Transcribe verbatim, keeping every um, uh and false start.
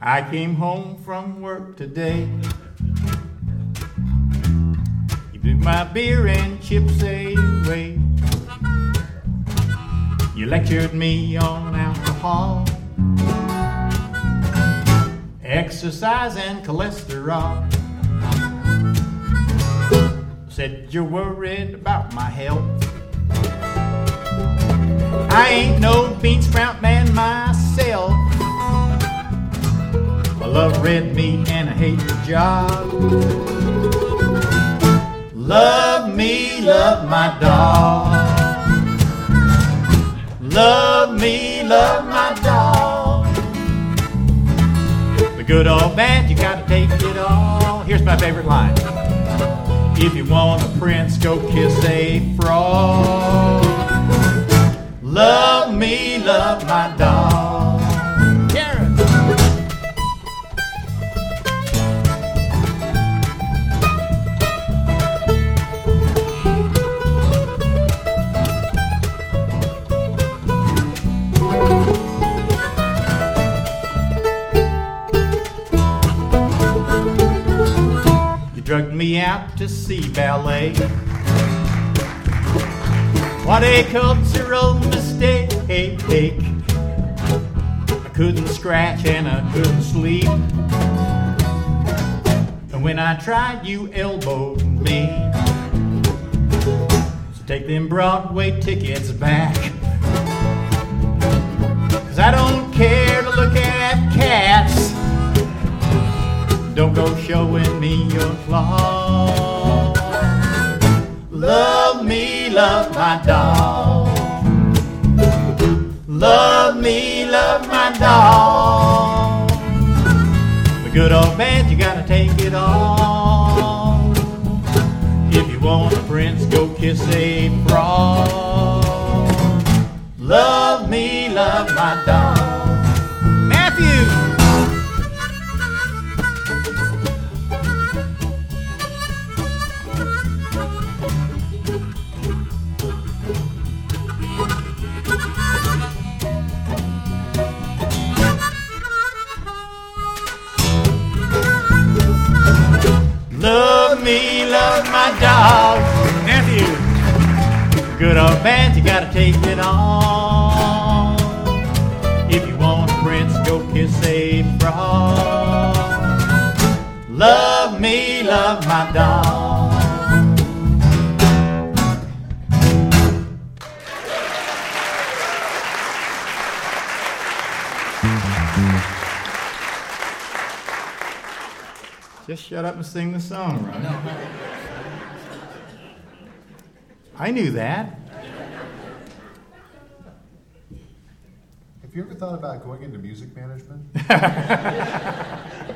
I came home from work today. You blew my beer and chips away. You lectured me on alcohol, exercise and cholesterol. Said you're worried about my health. I ain't no bean sprout man myself. I love red meat and I hate the job. Love me, love my dog. Love me, love my dog. The good or bad, you gotta take it all. Here's my favorite line. If you want a prince, go kiss a frog. Love me, love my dog. Karen. Drugged me out to see ballet. What a cultural mistake. I couldn't scratch and I couldn't sleep. And when I tried, you elbowed me. So take them Broadway tickets back. 'Cause I don't care to look at cats. Don't go showing me your flaws. Love me, love my dog. Love me, love my dog. The good or bad, you gotta take it all. If you want a prince, go kiss a frog. Love me, love my dog. Matthew! Love me, love my dog. Nephew. Good or bad, you gotta take it all. If you want a prince, go kiss a frog. Love me, love my dog. Just shut up and sing the song, Ron. No. I knew that. Have you ever thought about going into music management?